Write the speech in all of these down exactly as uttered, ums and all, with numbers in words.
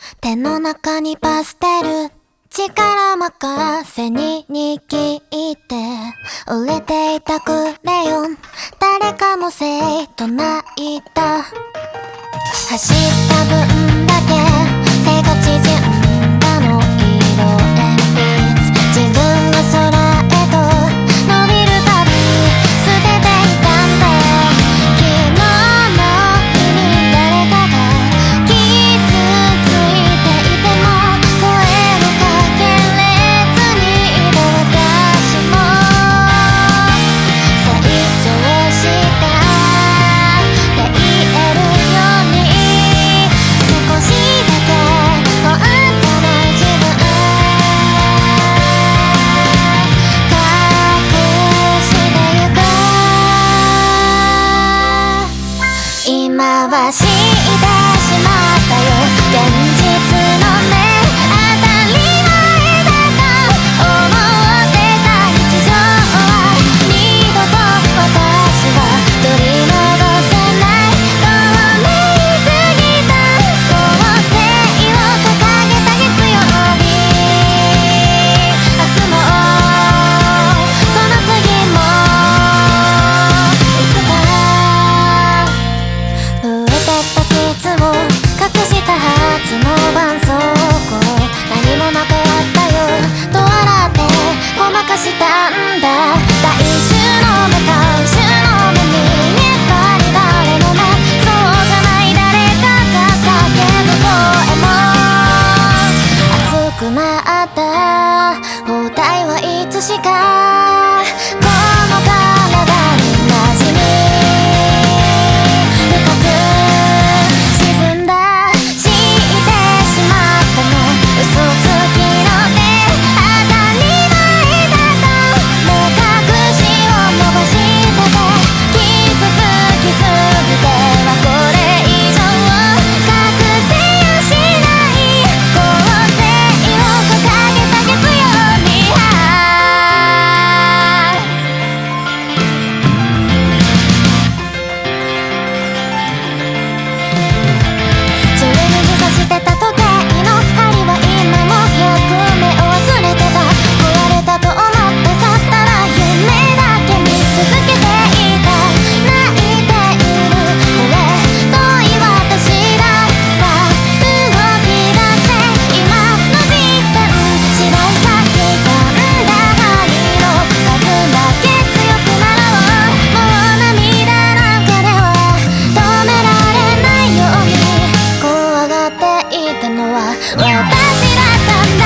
手の中にパステル、力任せに握って折れていたクレヨン、誰かのせいと泣いた。走った分だけ背が縮んだの、色鉛筆自分の空へと伸びるたび捨てていたんだ。昨日の日に誰かが傷ついていても声をかけれずにいた私も成長したって言えるように少しだけ本当の自分隠してゆく。今は知ってしまったよ、現実のね、当たり前だと思ってた日常は二度と私は取り戻せない。透明すぎた構成を掲げた月曜日、明日もその次もいつか増えてった傷を隠したはずの絆創膏、何もなくなったよと笑ってごまかしたんだ。大衆の目、大衆の目にやっぱり誰の目、そうじゃない誰かが叫ぶ声も熱くなった包帯はいつしかこの体に馴染み深く沈んだ。知ってしまったの、嘘つきのね、当たり前だと目隠しを伸ばしてて傷つきすぎてはこれ以上隠せやしない構成を掲げた月曜日、中指さしてた時計の針は今もひゃくめを忘れてた。壊れたと思って去ったら夢だけ見続けていた。泣いているこれ遠い私だ。さあ動き出せ今の時点、次第さ刻んだ針の数だけ強くなろう。もう涙なんかでは止められないように怖がっていたのは私だったんだ。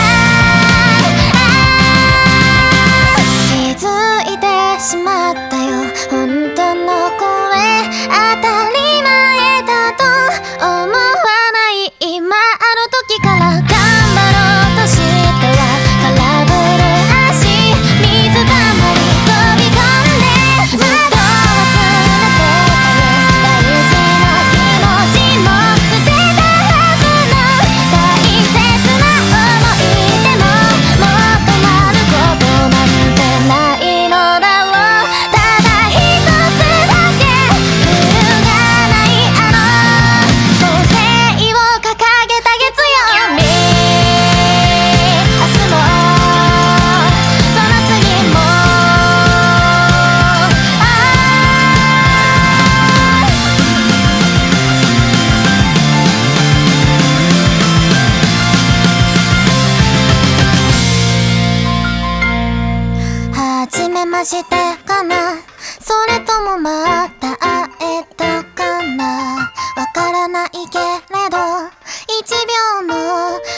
気づいてしまったよ、本当の声当たり前だと思わない。今あの時から頑張ろうとしては空振る足、水たまり飛び込んでずっと忘れてたよ、大事な気持ちも捨てたはずの大切な想い出ももう止まることなんてないのだろう。ただ一つだけ揺るがないあの構成を掲げた月曜日、明日もその次もあはじめましてかな、それともまた会えたかな、わからないけれど一秒の